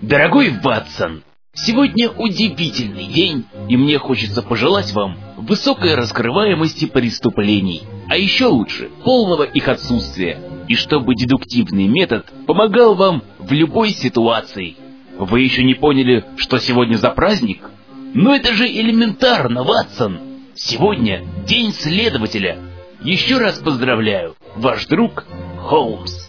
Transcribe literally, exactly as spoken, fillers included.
Дорогой Ватсон, сегодня удивительный день, и мне хочется пожелать вам высокой раскрываемости преступлений, а еще лучше полного их отсутствия, и чтобы дедуктивный метод помогал вам в любой ситуации. Вы еще не поняли, что сегодня за праздник? Но это же элементарно, Ватсон! Сегодня день следователя. Еще раз поздравляю, ваш друг Холмс.